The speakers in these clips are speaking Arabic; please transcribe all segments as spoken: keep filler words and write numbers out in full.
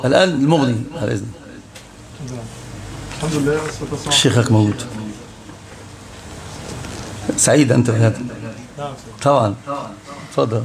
الآن المغني على إذن. الحمد لله. شيخك موجود. سعيد أنت بهذا؟ طبعا. تفضل.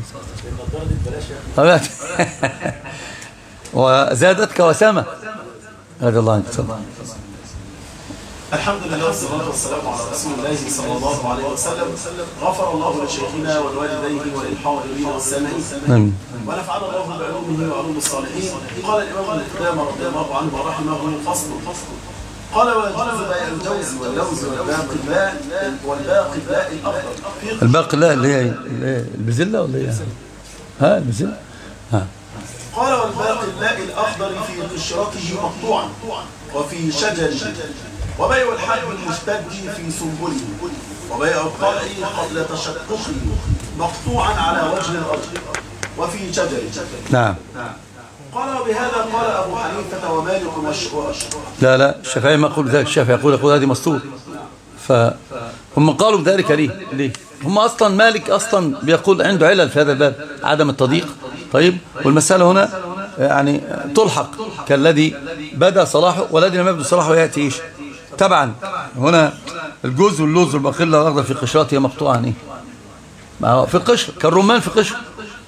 وزادتك وسامة. هذا الله عنك. تفضل. الحمد لله والصلاة والسلام على رسول الله صلى الله عليه وسلم. غفر الله لشيخنا ولوالديه وللحاضرين والسامعين، ونفعل الله بعلومه وعلوم الصالحين. قال الإمام القدامى رضي الله عنه ورحمه: فصل. قال: ويجوز بيع الجوز واللوز والباقي الباء والباقي الباء الأفضل. الباقي الباء اللي هي البزلة ولا هي؟ ها البزلة؟ ها. قال: والباقي الباء الأخضر في قشرته مقطوعا وفي شجره، وبيع الحب المشتد في سنبله، وبيع الطلع قبل تشققه مقطوعا على وجه الأرض وفي شجره. نعم. قال: وبهذا قال أبو حنيفة ومالك مشروع. لا لا الشافعي ما يقول ذلك. الشافعي يقول يقول هذه مسطور. فهم قالوا ذلك ليه؟ ليه؟ هم أصلا مالك أصلا بيقول عنده علل في هذا الباب، عدم التضييق. طيب، والمسألة هنا يعني تلحق كالذي بدأ صلاحه والذي لم يبدو صلاحه يأتي إيش؟ طبعا هنا الجوز واللوز والبقلة والأخضر في قشراتها مقطوعة ايه؟ في القشر كالرمان في قشر.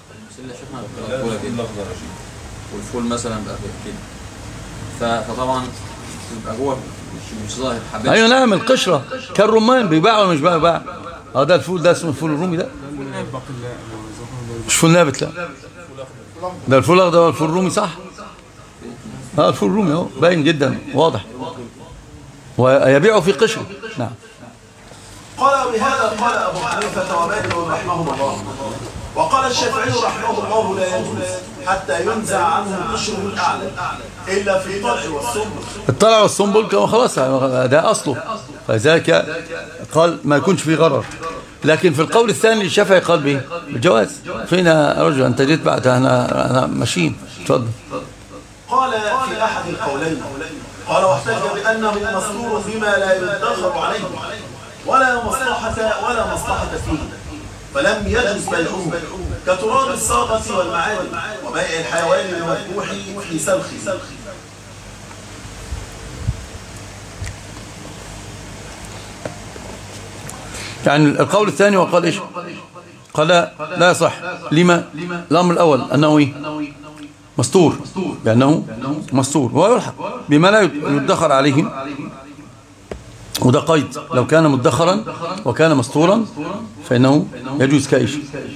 والفول مثلا بقى كده، فطبعا يبقى جوه مش ظاهر حبايب. ايوه نعم، القشره كالرمان بيباع ولا مش بيباع؟ اه ده الفول، ده اسمه الفول الرومي. ده مش فول نابت، لا ده الفول الاخضر والفول الرومي. صح، اه الفول الرومي اهو باين جدا واضح، ويبيعه في قشره. نعم. قال: بهذا قال أبو حنيفة ومالك رحمه الله. وقال الشافعي رحمه الله: لا يجوز حتى ينزع عنه قشره الأعلى إلا في الطلع والسنبل. الطلع والسنبل كما خلاص ده أصله، فذلك قال ما يكونش فيه غرر. لكن في القول الثاني الشافعي قال به بالجواز. فين يا رجل أنت جيت بعد؟ أنا أنا ماشيين. تفضل. قال في أحد القولين، قال: واحتج بأنه مستور بما لا يدخر عليه ولا مصلحة ولا مصلحة فيه، فلم يجوز بيعه كتراب الصاغة والمعادن وبيع الحيوان المذبوح في سلخه. يعني القول الثاني وقال إيش؟ قال لا, لا يصح. لما؟ الأمر الأول أنه إيه؟ مستور، لأنه مستور ويلحق بما لا يدخر عليهم، وده قيد. لو كان مدخرا وكان مستورا فإنه يجوز كايش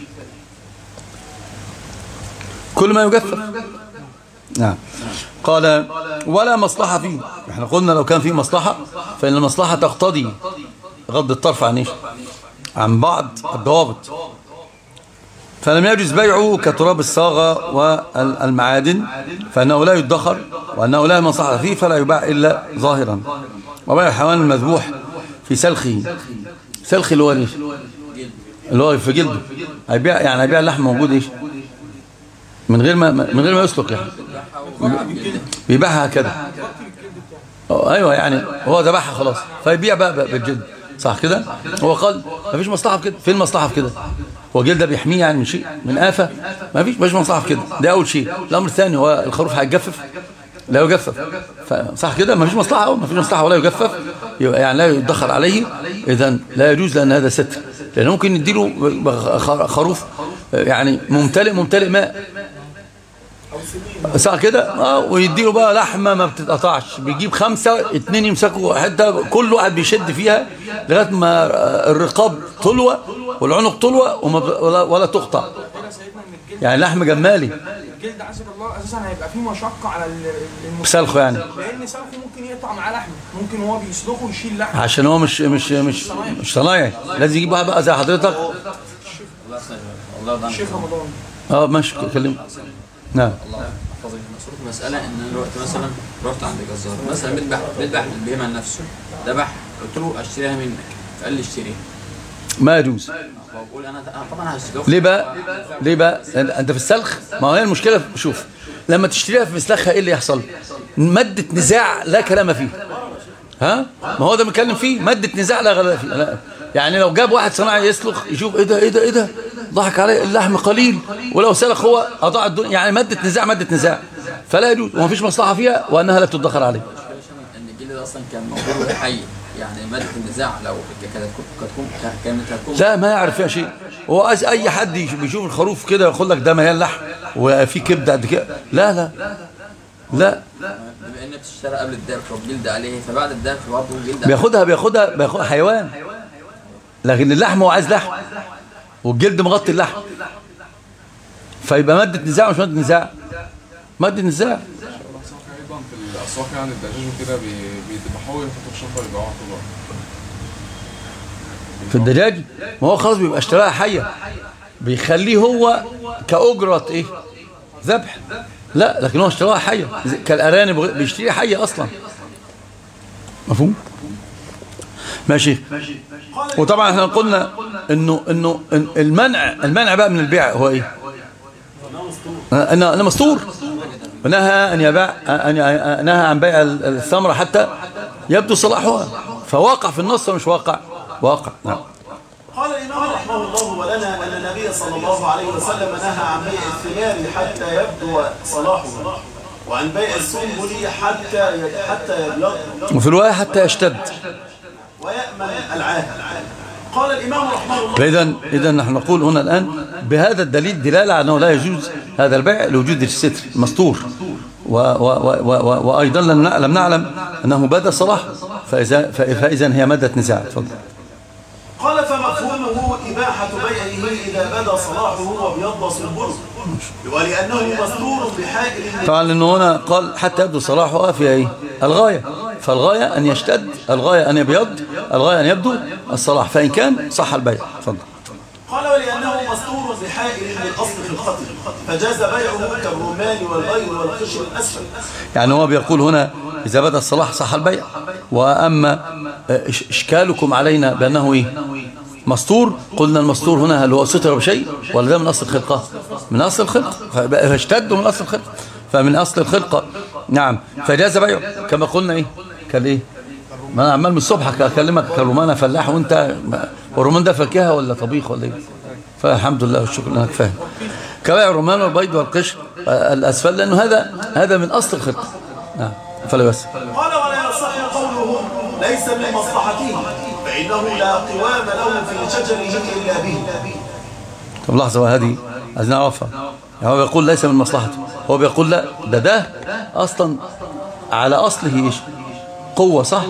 كل ما يجفف. نعم. قال: ولا مصلحة فيه. احنا قلنا لو كان فيه مصلحة فإن المصلحة تقتضي غض الطرف عن ايش؟ عن بعض الضوابط. فلم يجوز بيعه كتراب الصاغة والمعادن، فإنه لا يدخر وأنه لا مصلحة فيه فلا يباع إلا ظاهرا. وبيع الحيوان المذبوح في سلخه. سلخ اللي هو ايش؟ اللي هو في جلده. هيبيع يعني هيبيع اللحم موجود ايش؟ من غير ما من غير ما يسلق، يعني بيبيعها كده. ايوه يعني هو ذبحها خلاص فيبيع بقى بالجلد. صح كده؟ هو قال ما فيش مصلحه في كده. فين المصلحه في كده؟ هو جلده بيحميه يعني من شيء، من آفة؟ ما فيش مش مصلحه في كده. ده اول شيء. الامر الثاني هو الخروف هيتجفف؟ لا يجفف. صح كده؟ ما فيش مصلحه، ما فيش مصلحه ولا يجفف، يعني لا يدخر عليه. اذا لا يجوز، لان هذا ستر. لان ممكن نديله خروف يعني ممتلئ ممتلئ ماء، صح كده؟ اه ويديله بقى لحمه ما بتتقطعش. بيجيب خمسه اتنين يمسكوا حته، كل واحد بيشد فيها لغايه ما الرقاب طلوه والعنق طلوه ولا, ولا تقطع. يعني لحم جمالي. الجلد عسل الله اساسا هيبقى فيه مشقه على سلخه، يعني لان سلخه ممكن يقطع معاه لحم، ممكن هو بيسلخه ويشيل لحم عشان هو مش مش مش مش صنايعي. لازم يجيب واحد بقى زي حضرتك. الشيخ رمضان. اه ماشي كلمه. نعم. الله يحفظك. مسألة ان انا رحت مثلا رحت عند جزار مثلا بيذبح بيذبح البهيمه لنفسه، ذبح، قلت له اشتريها منك، فقال لي اشتريها. ما يجوز. بقول انا طبعا هسلخها. ليه بقى؟ ليه بقى؟ انت في السلخ، ما هي المشكله. شوف لما تشتريها في مسلخها ايه اللي يحصل؟ ماده نزاع لا كلام فيه. ها ما هو ده بنتكلم فيه مادة نزاع لا غلا فيه. لا. يعني لو جاب واحد صناعي يسلخ يشوف ايه ده ايه ده ايه ده ضحك عليه اللحم قليل ولو سلخ هو اضاع الدنيا يعني مادة نزاع مادة نزاع فلا يجوز وما فيش مصلحة فيها وانها لا تدخر عليه. ان الجلد اصلا كان موجود حي يعني مادة النزاع لو كانت هتكون كانت هتكون لا ما يعرف فيها شيء. هو اي حد بيشوف الخروف كده يقول لك ده مليان لحم وفي كبده قد كده لا لا لا بما ان بتشترى قبل الذبح والجلد عليه فبعد الذبح برضه الجلد بياخدها بياخدها بياخدها حيوان لكن اللحم هو عايز لحم والجلد مغطي اللحم فيبقى ماده نزاع مش ماده نزاع ماده نزاع. ايضا في الاسواق يعني الدجاج وكده بيذبحوه يحطوا الشفره يبيعوها على طول في الدجاج ما هو خلاص بيبقى اشتراها حيه بيخليه هو كأجرة ايه ذبح لا لكن هو اشتراها حيه كالارانب بيشتريها حيه اصلا مفهوم ماشي. وطبعا احنا قلنا انه انه المنع المنع بقى من البيع هو ايه انه مستور ونهى ان يباع ان نهى عن بيع الثمره حتى يبدو صلاحها فواقع في النص مش واقع واقع. نعم. قال الإمام رحمه الله ولنا أن النبي صلى الله عليه وسلم نهى عن بيع الثمار حتى يبدو صلاحه وعن بيع السنبل حتى حتى يبيض وفي الرواية حتى يشتد ويأمن العاهل. قال الإمام رحمه الله فإذا إذا نحن نقول هنا الآن بهذا الدليل دلالة أنه لا يجوز هذا البيع لوجود الستر مستور و و و و وأيضا لم نعلم أنه بدا صلاح فإذا, فإذا هي مادة نزاع. تفضل. قال فمفهومه إباحة بيعه إذا بدا صلاحه وبيض صلبه ولأنه مستور بحائل. طبعا لأنه هنا قال حتى يبدو صلاحها في أي الغاية فالغاية أن يشتد الغاية أن يبيض الغاية أن يبدو الصلاح فإن كان صح البيع. تفضل. قال ولأنه مستور بحائل من أصل في الخطر فجاز بيعه كالرمان والغير والقشر الأسفل. يعني هو بيقول هنا إذا بدأ الصلاح صح البيع وأما إشكالكم علينا بأنه إيه مستور قلنا المستور هنا هل هو ستر بشيء ولا ده من أصل الخلقة من أصل الخلقة فاشتد من أصل الخلقة فمن أصل الخلقة. نعم فجاز بيعه كما قلنا إيه كان إيه ما أنا عمال من الصبح أكلمك كالرومانة فلاح وأنت والرومان ده فاكهة ولا طبيخ ولا إيه فالحمد لله والشكر لك فاهم كبيع الرومان والبيض والقشر الأسفل لأنه هذا هذا من أصل الخلقة. نعم فلا بس. قال ولا يصح قوله ليس من مصلحته فإنه لا قوام له في شجره إلا به. طب لحظة وهذه عايزين نعرفها يعني هو بيقول ليس من مصلحته هو بيقول لا ده ده أصلا على أصله إيش قوة صح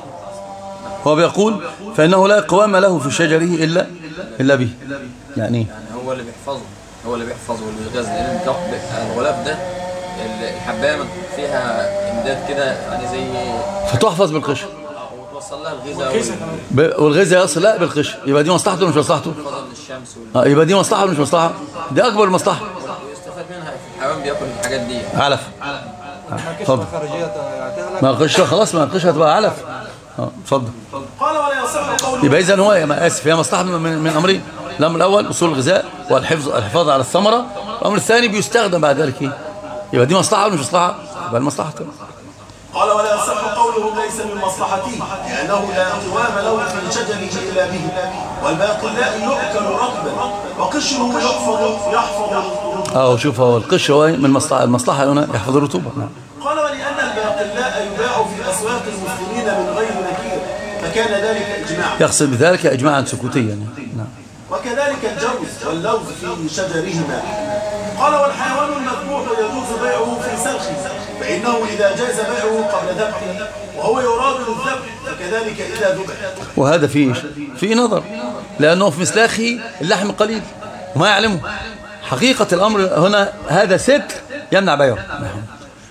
هو بيقول فإنه لا قوام له في شجره إلا إلا به يعني يعني هو اللي بيحفظه هو اللي بيحفظه واللي بيغذي لأن الغلاف ده الحباية فيها إمداد كده يعني زي فتحفظ بالقشر وتوصل لها الغذاء والغذاء يصل لا بالقشر يبقى دي مصلحته ولا مش مصلحته اه يبقى دي مصلحة ولا مش مصلحة دي أكبر مصلحة ويستفاد منها الحيوان بياكل الحاجات دي علف اتفضل ما القشرة خلاص ما القشرة هتبقى علف اه اتفضل. قال ولا يصح قوله يبقى إذن هو ما اسف هي مصلحة من, من أمرين الأمر الأول أصول الغذاء والحفظ الحفاظ على الثمرة الأمر الثاني بيستخدم بعد ذلك إيه يبقى دي مصلحة ولا مش مصلحة يبقى المصلحة كده. قال ولا يصح قوله ليس من مصلحته لأنه لا قوام له في شجره إلا به والباقلاء يؤكل رطبا وقشره يحفظ يحفظ اه شوف هو القشر هو من مصلحة المصلحة هنا يحفظ الرطوبة. نعم. قال ولأن الباقلاء يباع في أسواق المسلمين من غير نكير فكان ذلك إجماع يقصد بذلك إجماعا سكوتيا يعني. نعم. وكذلك الجوز واللوز في شجرهما. قال والحيوان المذبوح يجوز بيعه في سلخه فإنه إذا جاز بيعه قبل ذبحه وهو يراد الذبح فكذلك إذا ذبح. وهذا فيه فيه نظر لأنه في مسلاخه اللحم قليل وما يعلمه حقيقة الأمر هنا هذا ستر يمنع بيعه. نعم.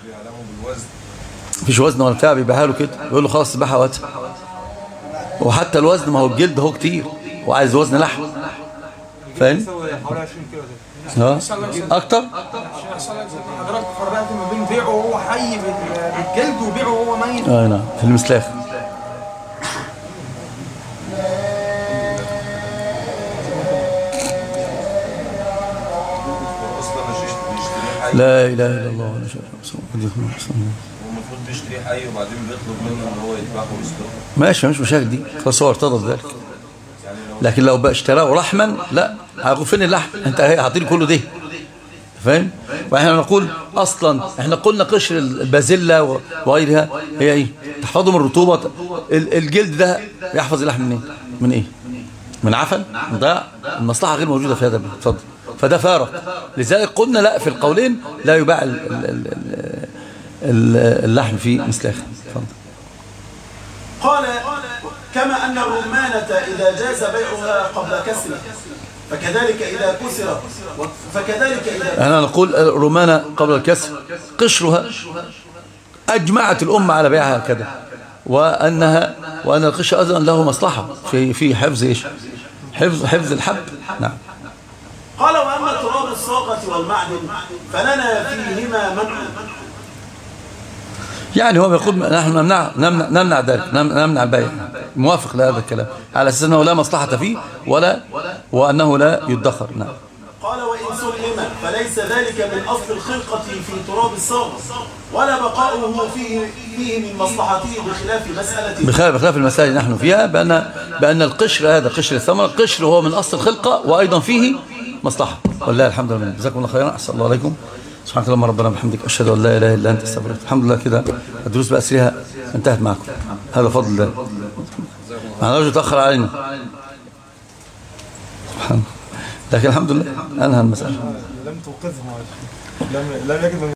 فيش وزن ولا بتاع بيبيعها له كده يقول له خلاص ذبحها وقت وحتى الوزن ما هو الجلد هو كتير وعايز وزن لحم فاهم اه اكتر حضرتك فرقت ما بين بيعه وهو حي بالجلد وبيعه وهو ميت اه نعم في المسلاخ. لا اله الا الله ولا شيء رسول الله. والمفروض بيشتري حي وبعدين بيطلب منه ان هو يذبحه ويسلخه. ماشي مش مشاكل دي، خلاص هو ارتضى بذلك. لكن لو بقى اشتراه لحما لا، هيقول فين اللحم؟ انت هتعطيني كله ده، فاهم؟ واحنا نقول اصلا احنا قلنا قشر البازيلا وغيرها هي ايه؟ تحفظه من الرطوبه. الجلد ده يحفظ اللحم من ايه؟ من ايه؟ من عفن؟ ده المصلحه غير موجوده في هذا. اتفضل. فده فارق، لذلك قلنا لا في القولين لا يباع اللحم في مسلاخ. اتفضل. قال كما أن الرمانة إذا جاز بيعها قبل كسرها فكذلك إذا كسرت فكذلك إذا أنا نقول الرمانة قبل الكسر قشرها أجمعت الأمة على بيعها كذا، وأنها وأن القشر أيضا له مصلحة في في حفظ إيش؟ حفظ حفظ الحب. نعم. قال وأما تراب الصاغة والمعدن فلنا فيهما منع. يعني هو بيقول نحن نمنع نمنع, نمنع ذلك، نمنع البيع، موافق لهذا الكلام على أساس أنه لا مصلحة فيه ولا وأنه لا يدخر. نعم. قال وإن سلم فليس ذلك من أصل الخلقة في تراب الصاغ ولا بقاؤه فيه فيه من مصلحته بخلاف مسألة بخلاف بخلاف المسائل نحن فيها بأن بأن القشر هذا قشر الثمر قشر هو من أصل الخلقة وأيضا فيه مصلحة. والله الحمد لله. جزاكم الله خيرا. أحسن الله عليكم. سبحانك اللهم ربنا بحمدك أشهد أن لا إله إلا أنت استغفرك. الحمد لله كده الدروس بأسرها انتهت معكم، هذا فضل الله. ما نرجو تأخر علينا سبحان الله، لكن الحمد لله أنهى المسألة. لم توقظها، لم لم يجد